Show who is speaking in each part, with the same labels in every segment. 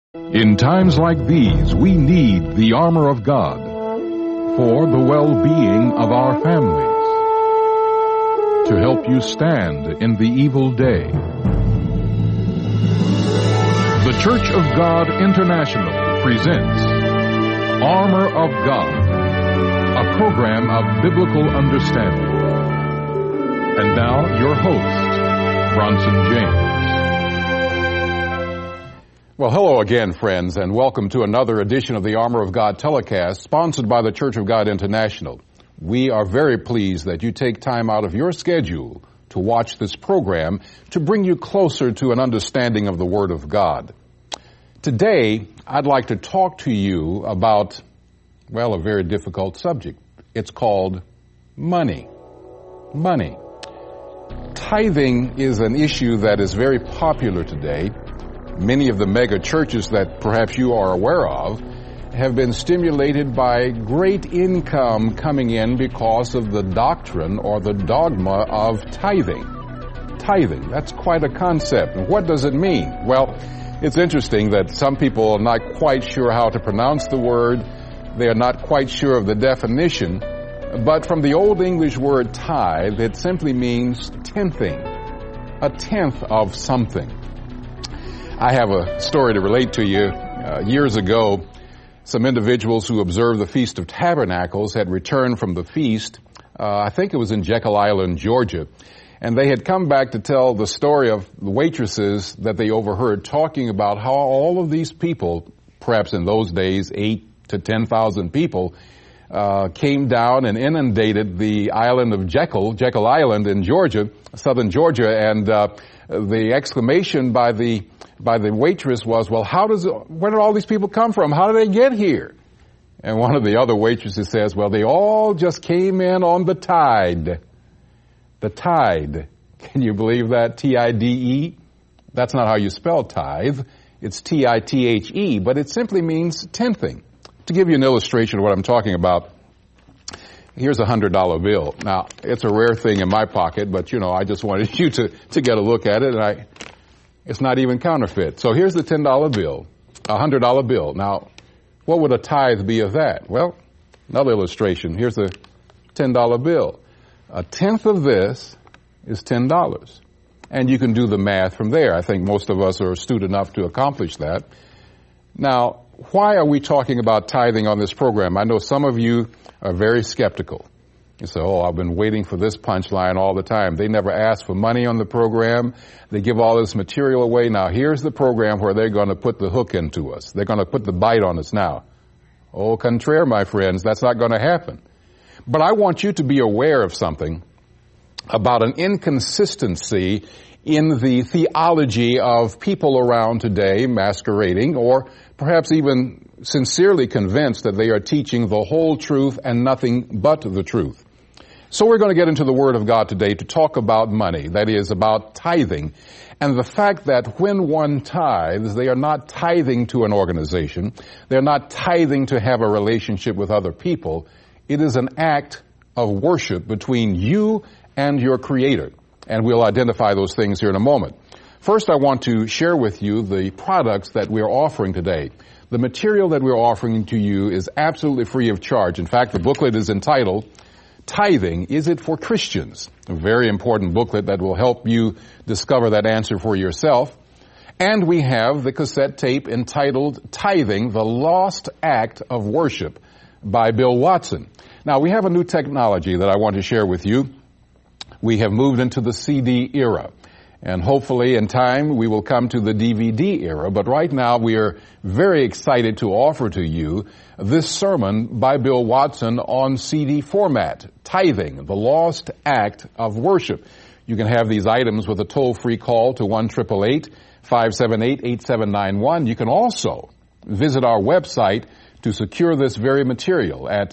Speaker 1: In times like these, we need the armor of God for the well-being of our families, to help you stand in the evil day. The Church of God International presents Armor of God, a program of biblical understanding. And now, your host, Bronson James.
Speaker 2: Well, hello again, friends, and welcome to another edition of the Armor of God telecast, sponsored by the Church of God International. We are very pleased that you take time out of your schedule to watch this program to bring you closer to an understanding of the Word of God. Today, I'd like to talk to you about, well, a very difficult subject. It's called money. Money. Tithing is an issue that is very popular today. Many of the mega churches that perhaps you are aware of have been stimulated by great income coming in because of the doctrine or the dogma of tithing. Tithing, that's quite a concept. And what does it mean? Well, it's interesting that some people are not quite sure how to pronounce the word. They are not quite sure of the definition. But from the Old English word tithe, it simply means tenthing, a tenth of something. I have a story to relate to you. Years ago, some individuals who observed the Feast of Tabernacles had returned from the feast. I think it was in Jekyll Island, Georgia. And they had come back to tell the story of the waitresses that they overheard talking about how all of these people, perhaps in those days, 8,000 to 10,000 people, came down and inundated the island of Jekyll Island in Georgia, southern Georgia, and the exclamation by the waitress was, well, where did all these people come from? How did they get here? And one of the other waitresses says, well, they all just came in on the tide. The tide. Can you believe that? T-I-D-E? That's not how you spell tithe. It's T-I-T-H-E, but it simply means tenthing. To give you an illustration of what I'm talking about, here's a $100 bill. Now, it's a rare thing in my pocket, but, I just wanted you to get a look at it, and it's not even counterfeit. So here's the $10 bill, a $100 bill. Now, what would a tithe be of that? Well, another illustration. Here's a $10 bill. A tenth of this is $10. And you can do the math from there. I think most of us are astute enough to accomplish that. Now, why are we talking about tithing on this program? I know some of you are very skeptical. You say, I've been waiting for this punchline all the time. They never ask for money on the program. They give all this material away. Now, here's the program where they're going to put the hook into us. They're going to put the bite on us now. Au contraire, my friends, that's not going to happen. But I want you to be aware of something about an inconsistency in the theology of people around today masquerading, or perhaps even sincerely convinced that they are teaching the whole truth and nothing but the truth. So we're going to get into the Word of God today to talk about money, that is, about tithing, and the fact that when one tithes, they are not tithing to an organization, they're not tithing to have a relationship with other people. It is an act of worship between you and your Creator, and we'll identify those things here in a moment. First, I want to share with you the products that we're offering today. The material that we're offering to you is absolutely free of charge. In fact, the booklet is entitled, Tithing, Is It for Christians? A very important booklet that will help you discover that answer for yourself. And we have the cassette tape entitled Tithing, The Lost Act of Worship by Bill Watson. Now, we have a new technology that I want to share with you. We have moved into the CD era. And hopefully in time we will come to the DVD era. But right now we are very excited to offer to you this sermon by Bill Watson on CD format, Tithing, the Lost Act of Worship. You can have these items with a toll-free call to 1-888-578-8791. You can also visit our website to secure this very material at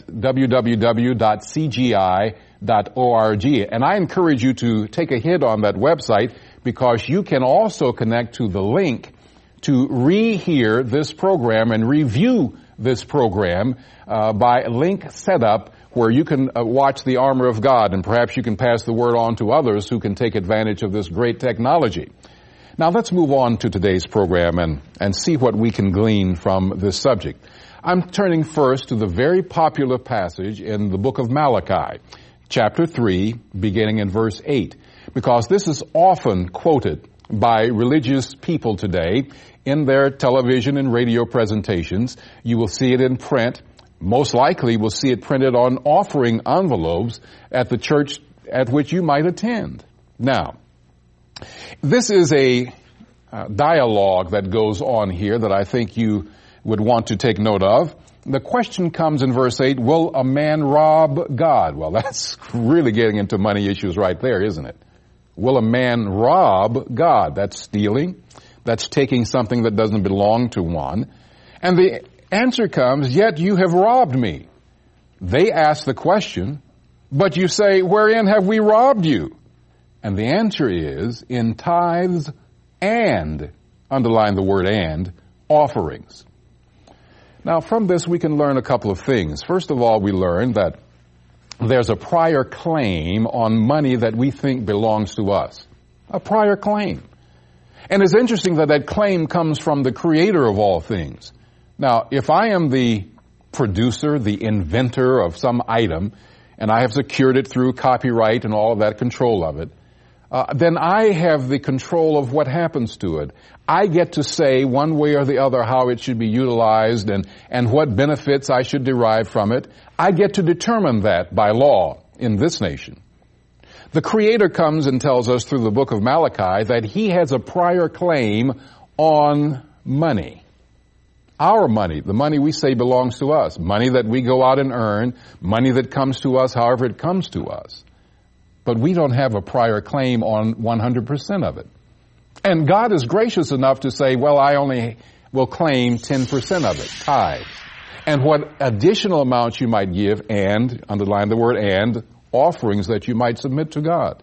Speaker 2: www.cgi.org. And I encourage you to take a hit on that website, because you can also connect to the link to rehear this program and review this program by link setup, where you can watch the Armor of God, and perhaps you can pass the word on to others who can take advantage of this great technology. Now let's move on to today's program and see what we can glean from this subject. I'm turning first to the very popular passage in the book of Malachi, chapter 3, beginning in verse 8, because this is often quoted by religious people today in their television and radio presentations. You will see it in print. Most likely we'll see it printed on offering envelopes at the church at which you might attend. Now, this is a dialogue that goes on here that I think you would want to take note of. The question comes in verse 8, will a man rob God? Well, that's really getting into money issues right there, isn't it? Will a man rob God? That's stealing. That's taking something that doesn't belong to one. And the answer comes, yet you have robbed me. They ask the question, but you say, wherein have we robbed you? And the answer is, in tithes and, underline the word and, offerings. Now, from this we can learn a couple of things. First of all, we learn that there's a prior claim on money that we think belongs to us. A prior claim. And it's interesting that that claim comes from the creator of all things. Now, if I am the producer, the inventor of some item, and I have secured it through copyright and all of that control of it, then I have the control of what happens to it. I get to say one way or the other how it should be utilized and what benefits I should derive from it. I get to determine that by law in this nation. The Creator comes and tells us through the book of Malachi that He has a prior claim on money. Our money, the money we say belongs to us, money that we go out and earn, money that comes to us however it comes to us. But we don't have a prior claim on 100% of it. And God is gracious enough to say, well, I only will claim 10% of it, tithes. And what additional amounts you might give, and, underline the word and, offerings that you might submit to God.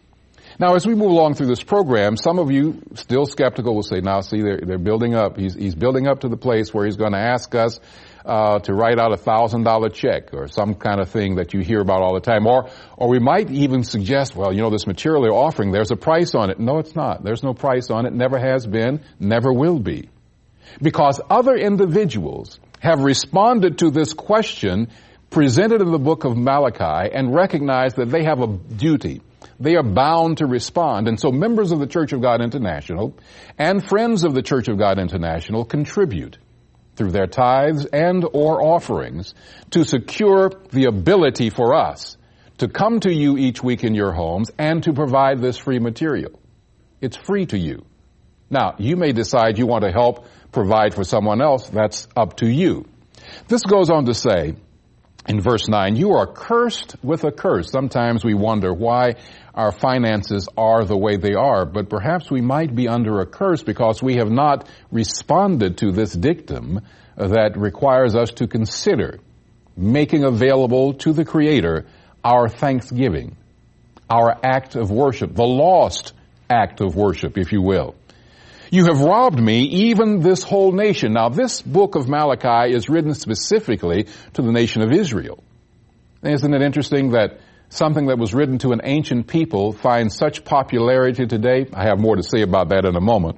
Speaker 2: Now, as we move along through this program, some of you still skeptical will say, now see, they're building up. He's building up to the place where he's going to ask us to write out $1,000 check or some kind of thing that you hear about all the time. Or we might even suggest, well, you know, this material they're offering, there's a price on it. No, it's not. There's no price on it. Never has been, never will be. Because other individuals have responded to this question presented in the book of Malachi and recognized that they have a duty. They are bound to respond. And so members of the Church of God International and friends of the Church of God International contribute through their tithes and or offerings to secure the ability for us to come to you each week in your homes and to provide this free material. It's free to you. Now, you may decide you want to help provide for someone else. That's up to you. This goes on to say, in verse 9, you are cursed with a curse. Sometimes we wonder why our finances are the way they are, but perhaps we might be under a curse because we have not responded to this dictum that requires us to consider making available to the Creator our thanksgiving, our act of worship, the lost act of worship, if you will. You have robbed me, even this whole nation. Now, this book of Malachi is written specifically to the nation of Israel. Isn't it interesting that something that was written to an ancient people finds such popularity today? I have more to say about that in a moment.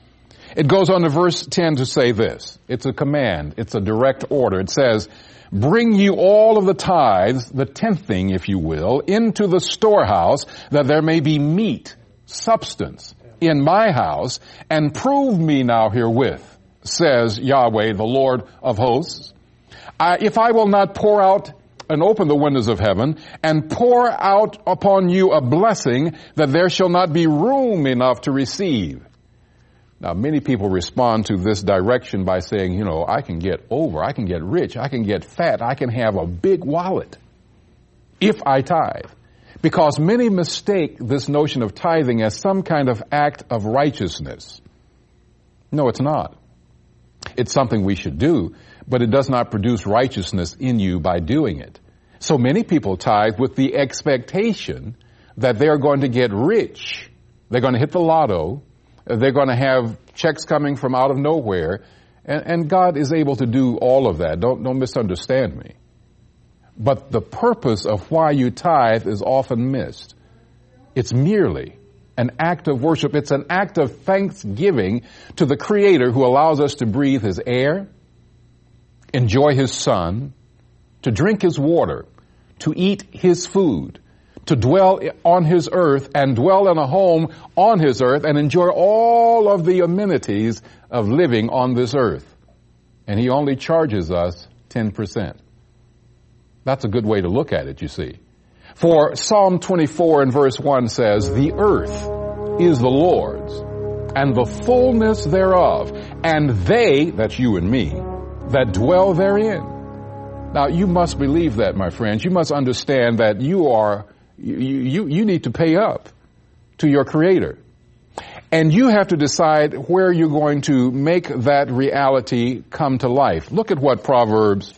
Speaker 2: It goes on to verse 10 to say this. It's a command. It's a direct order. It says, bring you all of the tithes, the tenthing, if you will, into the storehouse, that there may be meat, substance, in my house, and prove me now herewith, says Yahweh, the Lord of hosts, if I will not pour out and open the windows of heaven and pour out upon you a blessing that there shall not be room enough to receive. Now, many people respond to this direction by saying, you know, I can get rich, I can get fat, I can have a big wallet if I tithe. Because many mistake this notion of tithing as some kind of act of righteousness. No, it's not. It's something we should do, but it does not produce righteousness in you by doing it. So many people tithe with the expectation that they're going to get rich. They're going to hit the lotto. They're going to have checks coming from out of nowhere. And God is able to do all of that. Don't misunderstand me. But the purpose of why you tithe is often missed. It's merely an act of worship. It's an act of thanksgiving to the Creator who allows us to breathe His air, enjoy His sun, to drink His water, to eat His food, to dwell on His earth and dwell in a home on His earth and enjoy all of the amenities of living on this earth. And He only charges us 10%. That's a good way to look at it, you see. For Psalm 24 and verse 1 says, "The earth is the Lord's, and the fullness thereof, and they," that's you and me, "that dwell therein." Now, you must believe that, my friends. You must understand that you need to pay up to your Creator. And you have to decide where you're going to make that reality come to life. Look at what Proverbs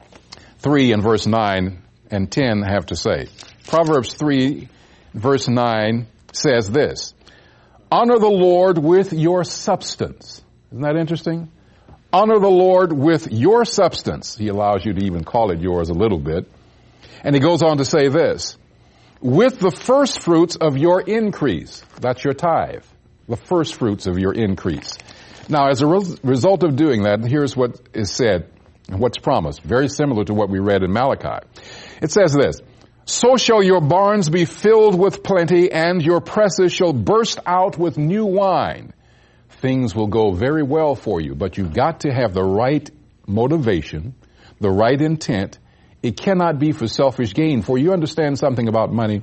Speaker 2: 3 and verse 9 and 10 have to say. Proverbs 3 verse 9 says this, "Honor the Lord with your substance." Isn't that interesting? Honor the Lord with your substance. He allows you to even call it yours a little bit. And he goes on to say this, "With the first fruits of your increase." That's your tithe. The first fruits of your increase. Now, as a result of doing that, here's what is said and what's promised. Very similar to what we read in Malachi. It says this, "So shall your barns be filled with plenty, and your presses shall burst out with new wine." Things will go very well for you, but you've got to have the right motivation, the right intent. It cannot be for selfish gain. For you understand something about money.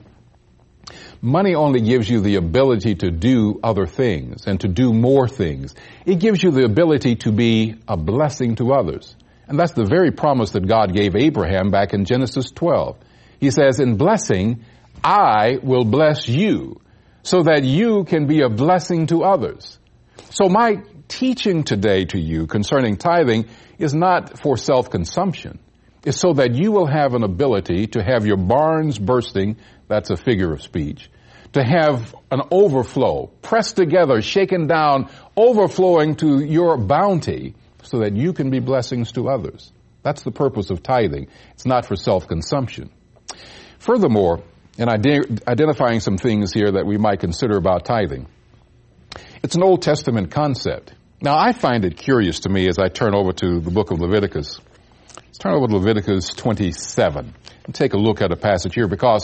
Speaker 2: Money only gives you the ability to do other things and to do more things. It gives you the ability to be a blessing to others. And that's the very promise that God gave Abraham back in Genesis 12. He says, "In blessing, I will bless you so that you can be a blessing to others." So my teaching today to you concerning tithing is not for self-consumption. It's so that you will have an ability to have your barns bursting, that's a figure of speech, to have an overflow, pressed together, shaken down, overflowing to your bounty so that you can be blessings to others. That's the purpose of tithing. It's not for self-consumption. Furthermore, in identifying some things here that we might consider about tithing, it's an Old Testament concept. Now, I find it curious to me as I turn over to the book of Leviticus. Let's turn over to Leviticus 27 and take a look at a passage here, because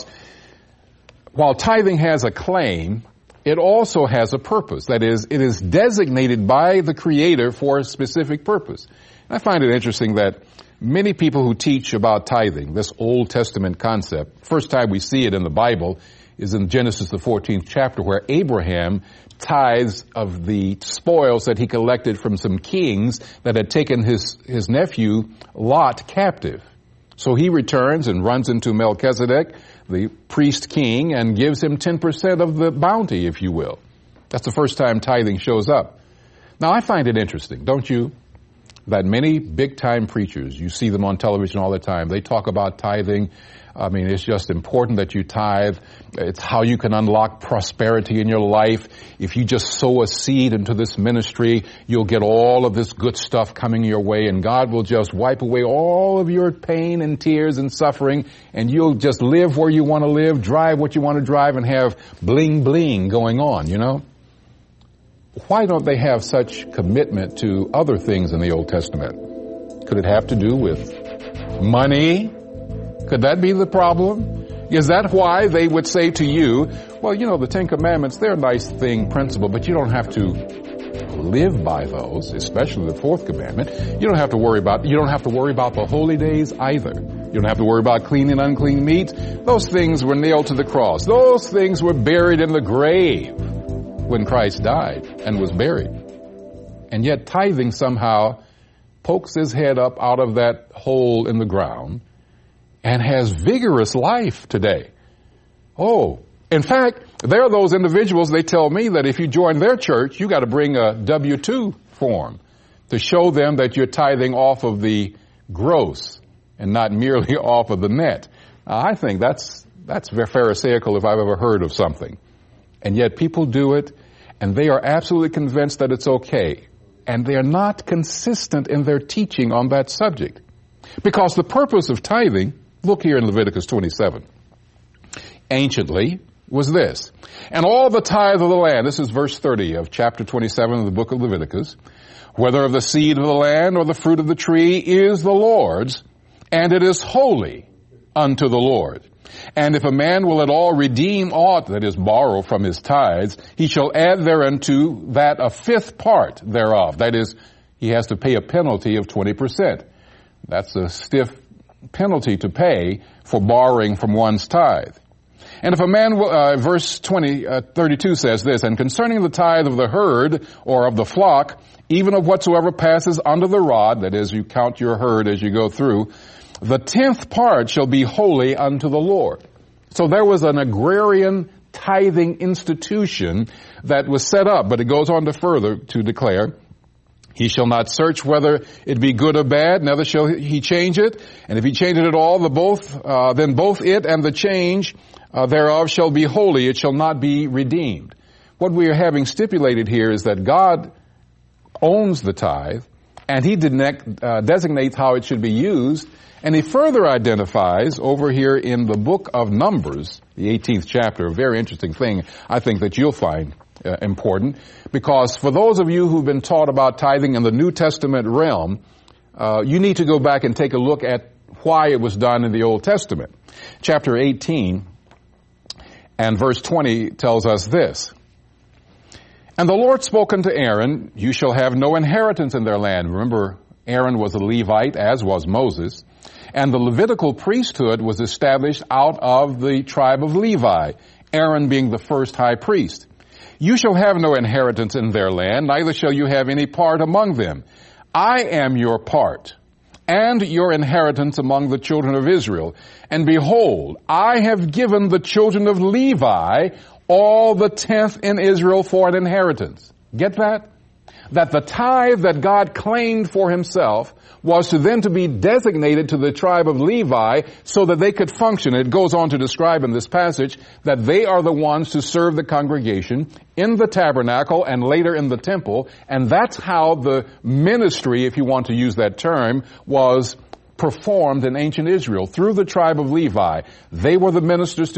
Speaker 2: while tithing has a claim, it also has a purpose. That is, it is designated by the Creator for a specific purpose. And I find it interesting that many people who teach about tithing, this Old Testament concept, first time we see it in the Bible is in Genesis, the 14th chapter, where Abraham tithes of the spoils that he collected from some kings that had taken his nephew Lot captive. So he returns and runs into Melchizedek, the priest king, and gives him 10% of the bounty, if you will. That's the first time tithing shows up. Now, I find it interesting, don't you, that many big-time preachers, you see them on television all the time, they talk about tithing. I mean, it's just important that you tithe. It's how you can unlock prosperity in your life. If you just sow a seed into this ministry, you'll get all of this good stuff coming your way, and God will just wipe away all of your pain and tears and suffering, and you'll just live where you want to live, drive what you want to drive, and have bling bling going on, you know? Why don't they have such commitment to other things in the Old Testament? Could it have to do with money? Could that be the problem? Is that why they would say to you, well, you know, the Ten Commandments, they're a nice thing, principle, but you don't have to live by those, especially the fourth commandment. You don't have to worry about the holy days either. You don't have to worry about clean and unclean meat. Those things were nailed to the cross. Those things were buried in the grave when Christ died and was buried. And yet tithing somehow pokes his head up out of that hole in the ground and has vigorous life today. Oh, in fact, there are those individuals, they tell me that if you join their church, you got to bring a W-2 form to show them that you're tithing off of the gross and not merely off of the net. Now, I think that's pharisaical if I've ever heard of something. And yet people do it, and they are absolutely convinced that it's okay. And they are not consistent in their teaching on that subject. Because the purpose of tithing, look here in Leviticus 27. Anciently, was this: and all the tithe of the land, this is verse 30 of chapter 27 of the book of Leviticus, whether of the seed of the land or the fruit of the tree, is the Lord's, and it is holy unto the Lord. And if a man will at all redeem aught, that is, borrow from his tithes, he shall add thereunto that a fifth part thereof. That is, he has to pay a penalty of 20%. That's a stiff penalty to pay for borrowing from one's tithe. And if a man, verse 32 says this, and concerning the tithe of the herd or of the flock, even of whatsoever passes under the rod, that is, you count your herd as you go through, the 10th part shall be holy unto the Lord. So there was an agrarian tithing institution that was set up, but it goes on to further to declare, he shall not search whether it be good or bad, neither shall he change it. And if he change it at all, then both it and the change thereof shall be holy. It shall not be redeemed. What we are having stipulated here is that God owns the tithe, and he designates how it should be used. And he further identifies over here in the book of Numbers, the 18th chapter, a very interesting thing I think that you'll find important, because for those of you who've been taught about tithing in the New Testament realm, you need to go back and take a look at why it was done in the Old Testament. Chapter 18 and verse 20 tells us this: and the Lord spoke unto Aaron, you shall have no inheritance in their land. Remember, Aaron was a Levite, as was Moses. And the Levitical priesthood was established out of the tribe of Levi, Aaron being the first high priest. You shall have no inheritance in their land, neither shall you have any part among them. I am your part, and your inheritance among the children of Israel. And behold, I have given the children of Levi all the 10th in Israel for an inheritance. Get that? That the tithe that God claimed for himself was to be designated to the tribe of Levi so that they could function. It goes on to describe in this passage that they are the ones to serve the congregation in the tabernacle and later in the temple. And that's how the ministry, if you want to use that term, was performed in ancient Israel through the tribe of Levi. They were the ministers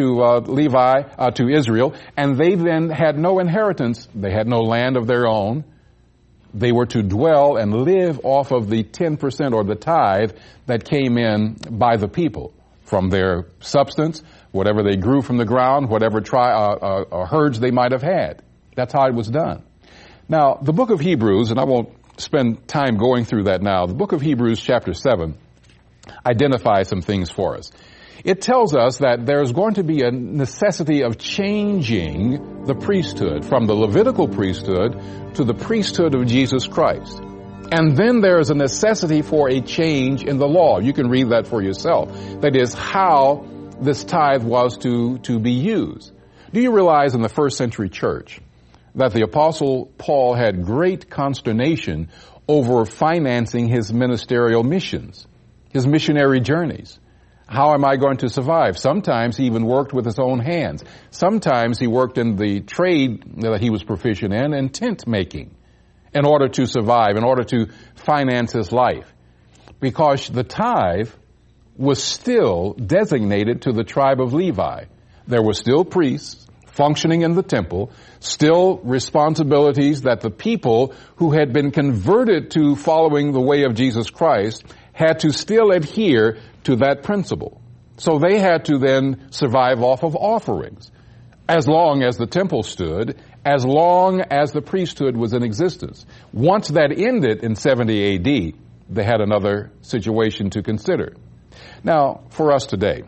Speaker 2: to Israel, and they then had no inheritance. They had no land of their own. They were to dwell and live off of the 10% or the tithe that came in by the people from their substance, whatever they grew from the ground, whatever herds they might have had. That's how it was done. Now, the book of Hebrews, and I won't spend time going through that now, the book of Hebrews chapter 7 identifies some things for us. It tells us that there's going to be a necessity of changing the priesthood from the Levitical priesthood to the priesthood of Jesus Christ. And then there is a necessity for a change in the law. You can read that for yourself. That is how this tithe was to be used. Do you realize in the first century church that the Apostle Paul had great consternation over financing his ministerial missions, his missionary journeys? How am I going to survive? Sometimes he even worked with his own hands. Sometimes he worked in the trade that he was proficient in tent making, in order to survive, in order to finance his life. Because the tithe was still designated to the tribe of Levi. There were still priests functioning in the temple, still responsibilities that the people who had been converted to following the way of Jesus Christ had to still adhere to that principle. So they had to then survive off of offerings, as long as the temple stood, as long as the priesthood was in existence. Once that ended in 70 AD, they had another situation to consider. Now, for us today,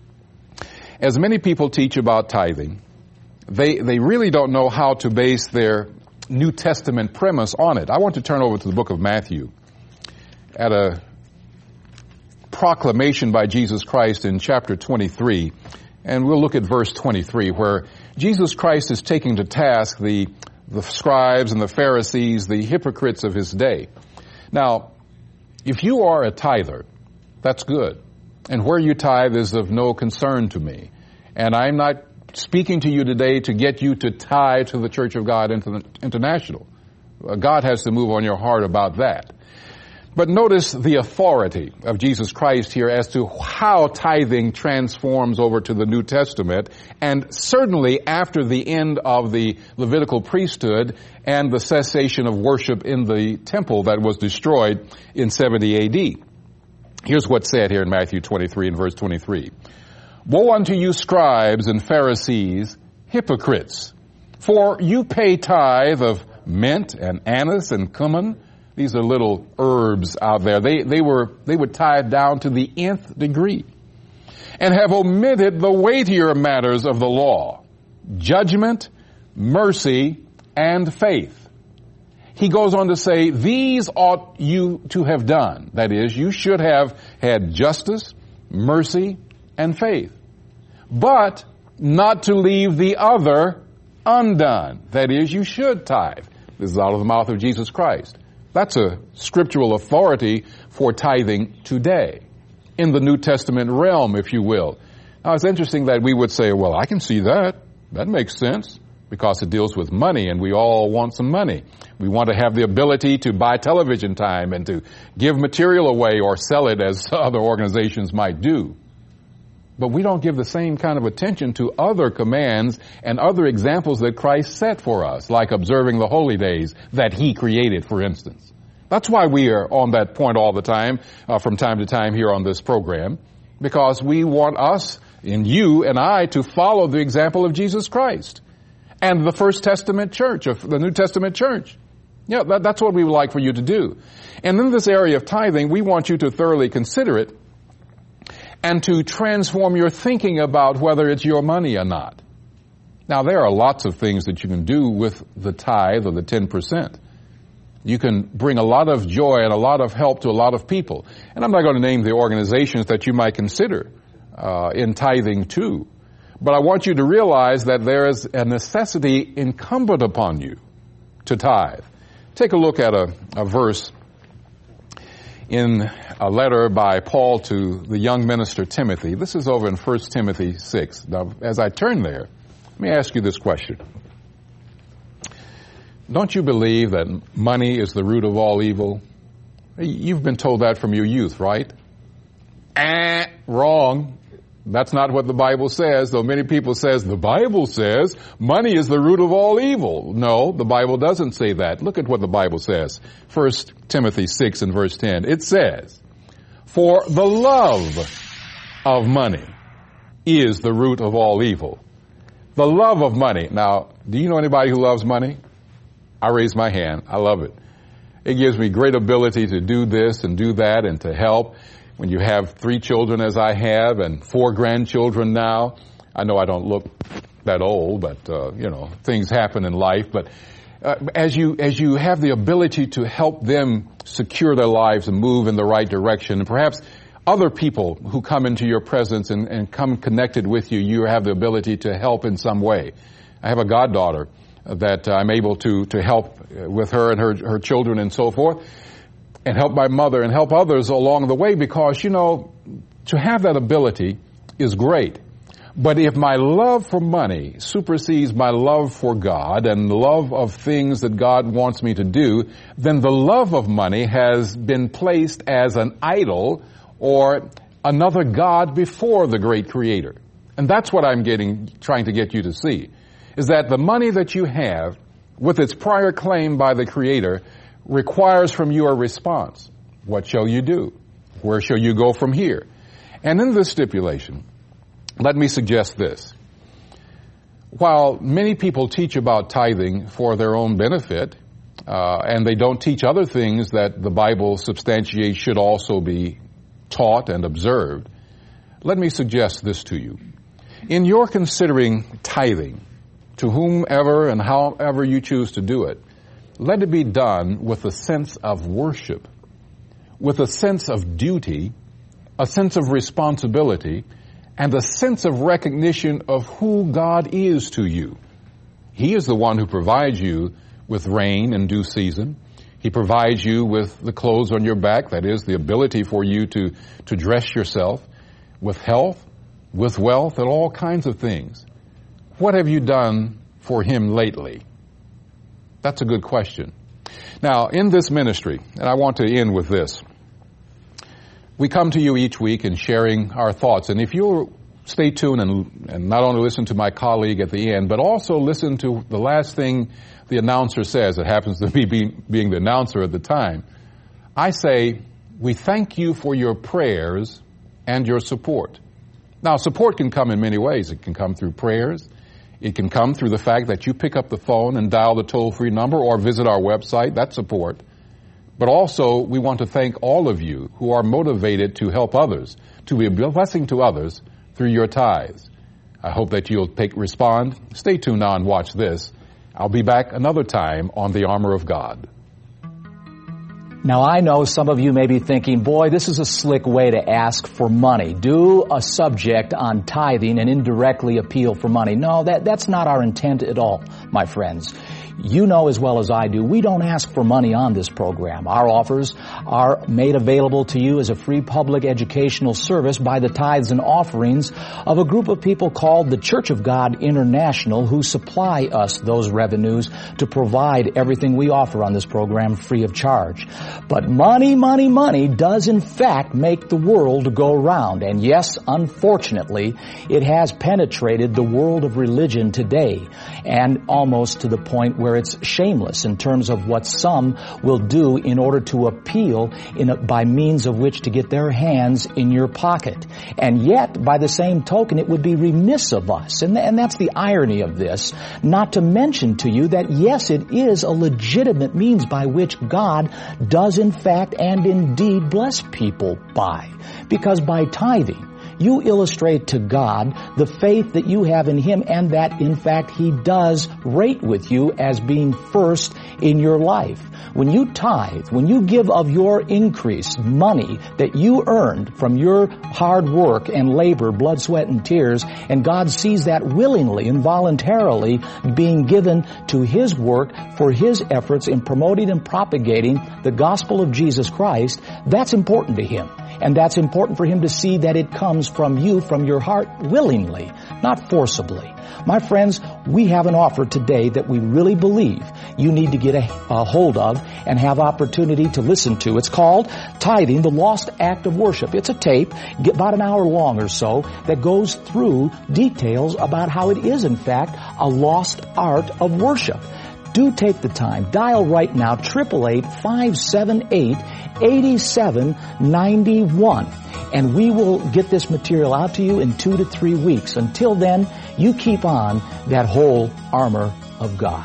Speaker 2: as many people teach about tithing, they really don't know how to base their New Testament premise on it. I want to turn over to the book of Matthew at a proclamation by Jesus Christ in chapter 23, and we'll look at verse 23, where Jesus Christ is taking to task the scribes and the Pharisees, the hypocrites of his day. Now, if you are a tither, that's good, and where you tithe is of no concern to me, and I'm not speaking to you today to get you to tithe to the Church of God International. God has to move on your heart about that. But notice the authority of Jesus Christ here as to how tithing transforms over to the New Testament, and certainly after the end of the Levitical priesthood and the cessation of worship in the temple that was destroyed in 70 AD. Here's what's said here in Matthew 23 and verse 23. Woe unto you, scribes and Pharisees, hypocrites! For you pay tithe of mint and anise and cumin. These are little herbs out there. They would tithe down to the nth degree, and have omitted the weightier matters of the law, judgment, mercy, and faith. He goes on to say, these ought you to have done. That is, you should have had justice, mercy, and faith, but not to leave the other undone. That is, you should tithe. This is out of the mouth of Jesus Christ. That's a scriptural authority for tithing today, in the New Testament realm, if you will. Now, it's interesting that we would say, well, I can see that. That makes sense, because it deals with money, and we all want some money. We want to have the ability to buy television time and to give material away or sell it, as other organizations might do. But we don't give the same kind of attention to other commands and other examples that Christ set for us, like observing the holy days that He created, for instance. That's why we are on that point all the time, from time to time here on this program, because we want us, and you and I, to follow the example of Jesus Christ and the First Testament church, of the New Testament church. Yeah, that's what we would like for you to do. And in this area of tithing, we want you to thoroughly consider it and to transform your thinking about whether it's your money or not. Now, there are lots of things that you can do with the tithe or the 10%. You can bring a lot of joy and a lot of help to a lot of people. And I'm not going to name the organizations that you might consider in tithing to. But I want you to realize that there is a necessity incumbent upon you to tithe. Take a look at a verse in a letter by Paul to the young minister Timothy. This is over in 1 Timothy 6. Now, as I turn there, let me ask you this question. Don't you believe that money is the root of all evil? You've been told that from your youth, right? Wrong. That's not what the Bible says, though many people says the Bible says money is the root of all evil. No, the Bible doesn't say that. Look at what the Bible says. 1 Timothy 6 and verse 10. It says, for the love of money is the root of all evil. The love of money. Now, do you know anybody who loves money? I raise my hand. I love it. It gives me great ability to do this and do that and to help. When you have 3 children as I have and 4 grandchildren now, I know I don't look that old, but, things happen in life. But as you have the ability to help them secure their lives and move in the right direction, and perhaps other people who come into your presence and come connected with you, you have the ability to help in some way. I have a goddaughter that I'm able to help with her and her children and so forth, and help my mother and help others along the way, because, to have that ability is great. But if my love for money supersedes my love for God and love of things that God wants me to do, then the love of money has been placed as an idol or another God before the great Creator. And that's what I'm trying to get you to see, is that the money that you have, with its prior claim by the Creator, requires from you a response. What shall you do? Where shall you go from here? And in this stipulation, let me suggest this. While many people teach about tithing for their own benefit, and they don't teach other things that the Bible substantiates should also be taught and observed, let me suggest this to you. In your considering tithing, to whomever and however you choose to do it, let it be done with a sense of worship, with a sense of duty, a sense of responsibility, and a sense of recognition of who God is to you. He is the one who provides you with rain in due season. He provides you with the clothes on your back, that is, the ability for you to dress yourself, with health, with wealth, and all kinds of things. What have you done for Him lately? That's a good question. Now, in this ministry, and I want to end with this, we come to you each week in sharing our thoughts. And if you'll stay tuned and not only listen to my colleague at the end, but also listen to the last thing the announcer says, it happens to be being the announcer at the time, I say, we thank you for your prayers and your support. Now, support can come in many ways. It can come through prayers. It can come through the fact that you pick up the phone and dial the toll-free number or visit our website. That's support. But also, we want to thank all of you who are motivated to help others, to be a blessing to others through your tithes. I hope that you'll respond. Stay tuned now and watch this. I'll be back another time on the Armor of God.
Speaker 3: Now, I know some of you may be thinking, boy, this is a slick way to ask for money. Do a subject on tithing and indirectly appeal for money. No, that's not our intent at all, my friends. You know as well as I do, we don't ask for money on this program. Our offers are made available to you as a free public educational service by the tithes and offerings of a group of people called the Church of God International, who supply us those revenues to provide everything we offer on this program free of charge. But money does in fact make the world go round. And yes, unfortunately, it has penetrated the world of religion today, and almost to the point where it's shameless in terms of what some will do in order to appeal by means of which to get their hands in your pocket. And yet, by the same token, it would be remiss of us, and that's the irony of this, not to mention to you that yes, it is a legitimate means by which God does in fact and indeed bless people by. Because by tithing, you illustrate to God the faith that you have in Him, and that, in fact, He does rate with you as being first in your life. When you tithe, when you give of your increase, money that you earned from your hard work and labor, blood, sweat, and tears, and God sees that willingly and voluntarily being given to His work for His efforts in promoting and propagating the gospel of Jesus Christ, that's important to Him. And that's important for Him to see that it comes from you, from your heart, willingly, not forcibly. My friends, we have an offer today that we really believe you need to get a hold of and have opportunity to listen to. It's called Tithing, the Lost Act of Worship. It's a tape, about an hour long or so, that goes through details about how it is, in fact, a lost art of worship. Do take the time. Dial right now, 888-578-8791. And we will get this material out to you in 2 to 3 weeks. Until then, you keep on that whole armor of God.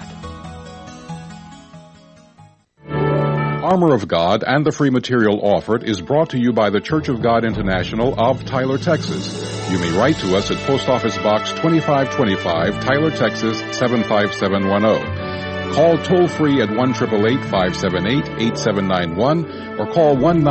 Speaker 1: Armor of God and the free material offered is brought to you by the Church of God International of Tyler, Texas. You may write to us at Post Office Box 2525, Tyler, Texas 75710. Call toll-free at 1-888-578-8791 or call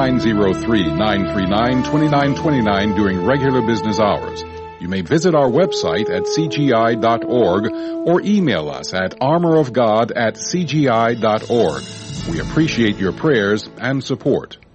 Speaker 1: 1-903-939-2929 during regular business hours. You may visit our website at cgi.org or email us at armorofgod@cgi.org. We appreciate your prayers and support.